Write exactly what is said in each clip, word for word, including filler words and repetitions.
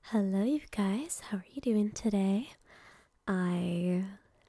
Hello, you guys. How are you doing today? I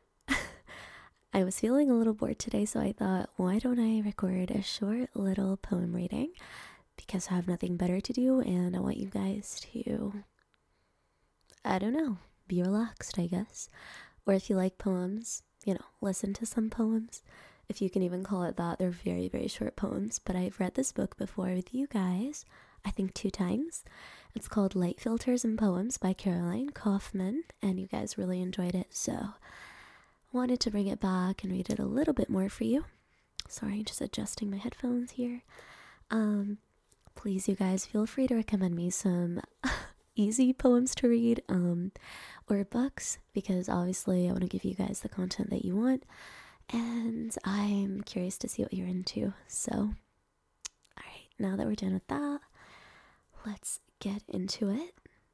I was feeling a little bored today, so I thought, why don't I record a short little poem reading? Because I have nothing better to do, and I want you guys to, I don't know, be relaxed, I guess. Or if you like poems, you know, listen to some poems. If you can even call it that, they're very, very short poems. But I've read this book before with you guys, I think two times. It's called Light Filters and Poems by Caroline Kaufman, and you guys really enjoyed it, so wanted to bring it back and read it a little bit more for you. Sorry, just adjusting my headphones here. Um, please, you guys, feel free to recommend me some easy poems to read, um, or books, because obviously I want to give you guys the content that you want, and I'm curious to see what you're into. So, alright, now that we're done with that, let's get into it.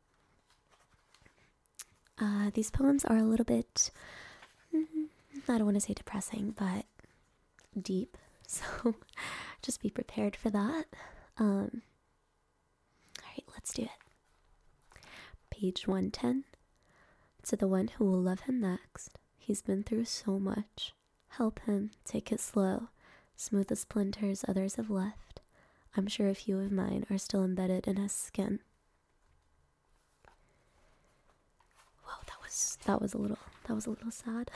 Uh, these poems are a little bit, mm, I don't want to say depressing, but deep, so just be prepared for that. Um, alright, let's do it. Page one ten. To the one who will love him next, he's been through so much. Help him, take it slow, smooth the splinters others have left. I'm sure a few of mine are still embedded in his skin. Whoa, that was that was a little that was a little sad.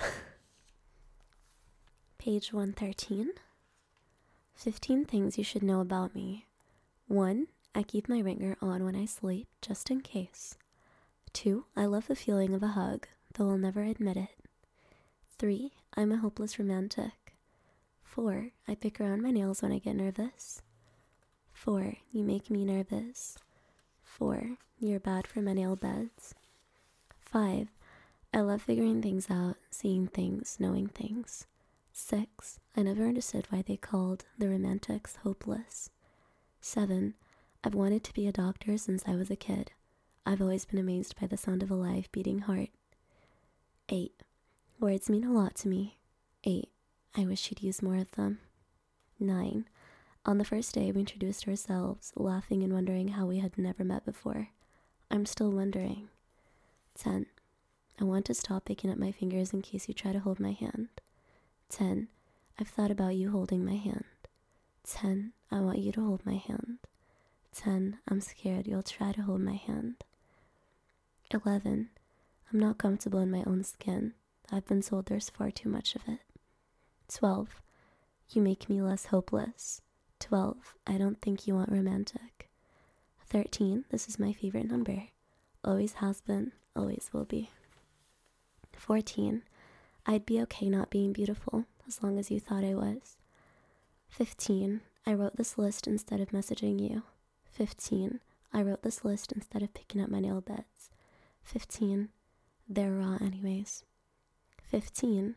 Page one thirteen. fifteen things you should know about me. one. I keep my ringer on when I sleep, just in case. two. I love the feeling of a hug, though I'll never admit it. three. I'm a hopeless romantic. four. I pick around my nails when I get nervous. four. You make me nervous. four. You're bad for my nail beds. five. I love figuring things out, seeing things, knowing things. six. I never understood why they called the romantics hopeless. seven. I've wanted to be a doctor since I was a kid. I've always been amazed by the sound of a live beating heart. eight. Words mean a lot to me. eight. I wish you'd use more of them. nine. On the first day, we introduced ourselves, laughing and wondering how we had never met before. I'm still wondering. ten. I want to stop picking at my fingers in case you try to hold my hand. ten. I've thought about you holding my hand. ten. I want you to hold my hand. ten. I'm scared you'll try to hold my hand. eleven. I'm not comfortable in my own skin. I've been told there's far too much of it. twelve. You make me less hopeless. twelve. I don't think you want romantic. thirteen. This is my favorite number. Always has been, always will be. fourteen. I'd be okay not being beautiful as long as you thought I was. fifteen. I wrote this list instead of messaging you. fifteen. I wrote this list instead of picking up my nail beds. fifteen. They're raw anyways. fifteen.